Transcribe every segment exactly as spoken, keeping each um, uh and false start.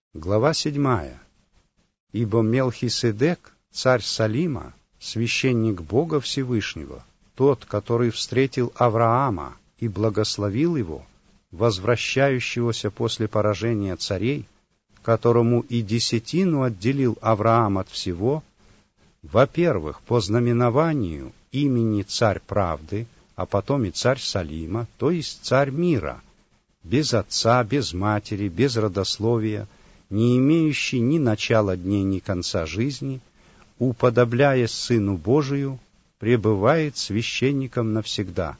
Глава седьмая. «Ибо Мелхиседек, царь Салима, священник Бога Всевышнего, тот, который встретил Авраама и благословил его, возвращающегося после поражения царей, которому и десятину отделил Авраам от всего, во-первых, по знаменованию имени царь правды, а потом и царь Салима, то есть царь мира, без отца, без матери, без родословия, не имеющий ни начала дней, ни конца жизни, уподобляясь Сыну Божию, пребывает священником навсегда.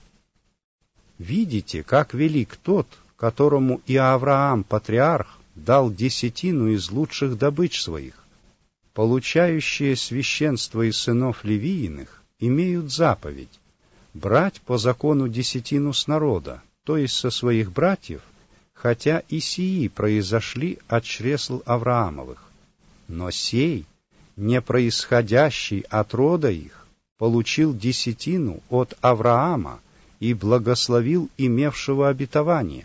Видите, как велик тот, которому и Авраам, патриарх, дал десятину из лучших добыч своих. Получающие священство из сынов Левииных имеют заповедь брать по закону десятину с народа, то есть со своих братьев, хотя и сии произошли от чресл Авраамовых. Но сей, не происходящий от рода их, получил десятину от Авраама и благословил имевшего обетование.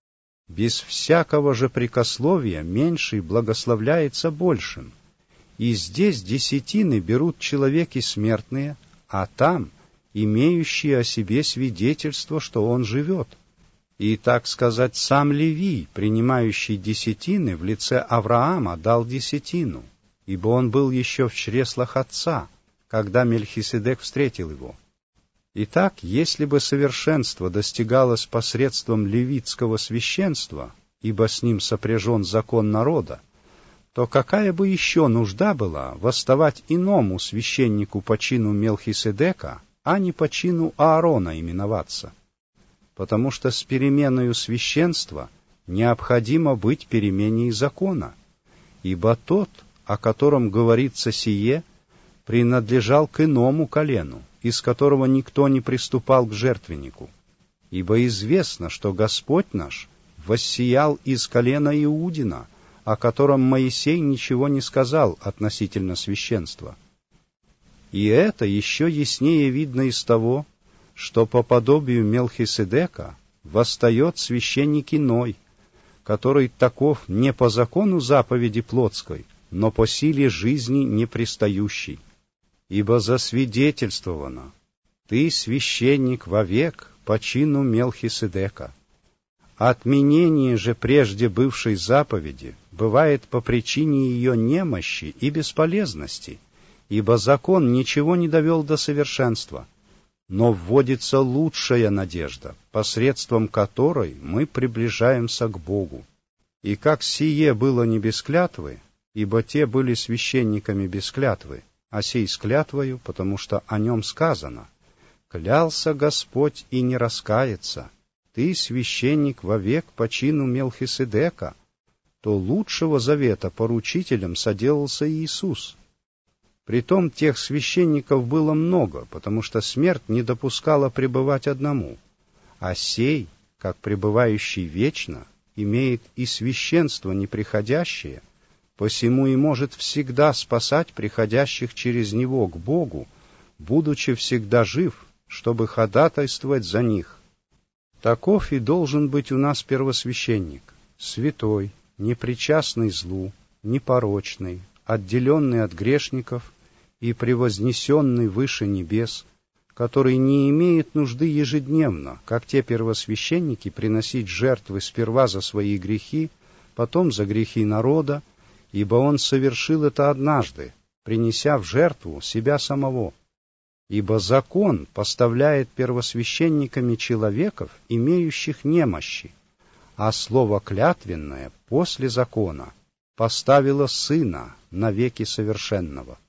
Без всякого же прикословия меньший благословляется большим. И здесь десятины берут человеки смертные, а там имеющие о себе свидетельство, что он живет. И, так сказать, сам Левий, принимающий десятины, в лице Авраама дал десятину, ибо он был еще в чреслах отца, когда Мельхиседек встретил его. Итак, если бы совершенство достигалось посредством левитского священства, ибо с ним сопряжен закон народа, то какая бы еще нужда была восставать иному священнику по чину Мелхиседека, а не по чину Аарона именоваться? Потому что с переменою священства необходимо быть переменей закона, ибо тот, о котором говорится сие, принадлежал к иному колену, из которого никто не приступал к жертвеннику. Ибо известно, что Господь наш воссиял из колена Иудина, о котором Моисей ничего не сказал относительно священства. И это еще яснее видно из того, что по подобию Мелхиседека восстает священник иной, который таков не по закону заповеди плотской, но по силе жизни непристающей. Ибо засвидетельствовано: «Ты священник вовек по чину Мелхиседека». Отменение же прежде бывшей заповеди бывает по причине ее немощи и бесполезности, ибо закон ничего не довел до совершенства, но вводится лучшая надежда, посредством которой мы приближаемся к Богу. И как сие было не без клятвы, ибо те были священниками без клятвы, а сей с клятвою, потому что о нем сказано: «Клялся Господь и не раскается, ты священник вовек по чину Мелхиседека», то лучшего завета поручителем соделался Иисус. Притом тех священников было много, потому что смерть не допускала пребывать одному, а сей, как пребывающий вечно, имеет и священство неприходящее, посему и может всегда спасать приходящих через него к Богу, будучи всегда жив, чтобы ходатайствовать за них. Таков и должен быть у нас первосвященник, святой, непричастный злу, непорочный, отделенный от грешников и превознесенный выше небес, который не имеет нужды ежедневно, как те первосвященники, приносить жертвы сперва за свои грехи, потом за грехи народа, ибо он совершил это однажды, принеся в жертву себя самого. Ибо закон поставляет первосвященниками человеков, имеющих немощи, а слово клятвенное после закона поставило Сына навеки совершенного.